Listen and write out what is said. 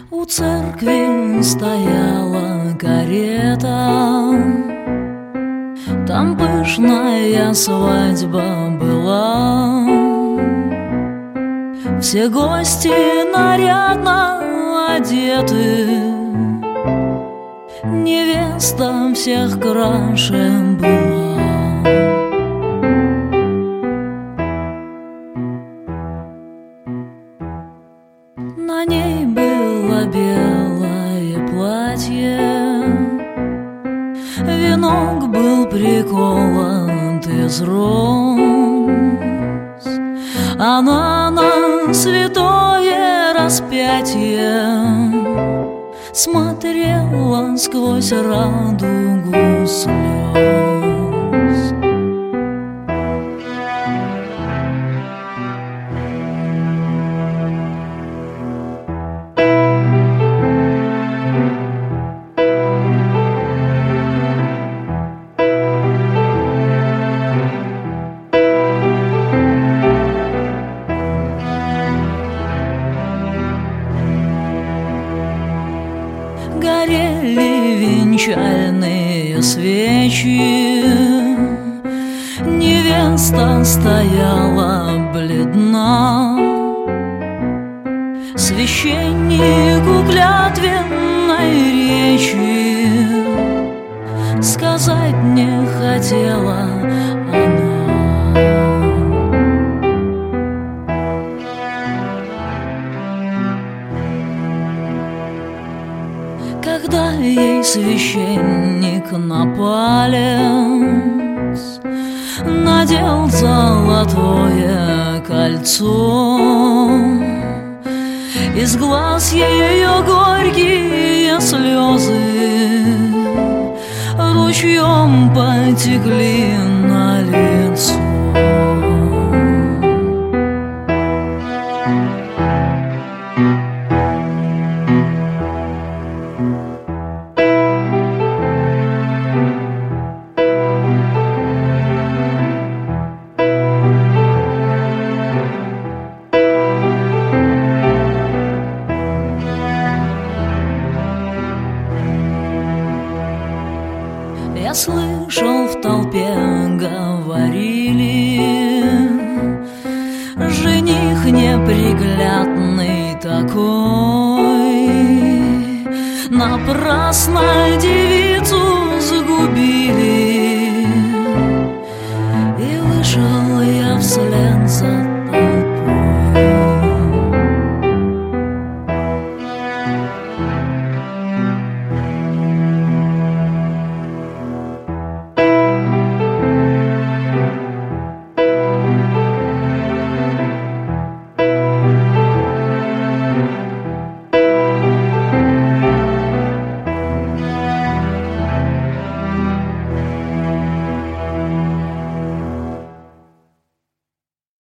У церкви стояла карета, там пышная свадьба была. Все гости нарядно одеты, невеста всех краше была. На ней было белое платье, венок был приколот из роз, она на святое распятие смотрела сквозь радугу слез. Горели венчальные свечи, невеста стояла бледна. Священнику клятвенной речи сказать не хотела она. Когда ей священник на палец надел золотое кольцо, из глаз ее горькие слезы ручьем потекли на лицо. Я слышал, в толпе говорили: жених неприглядный такой, напрасно девицу загубили. И вышел я вслед за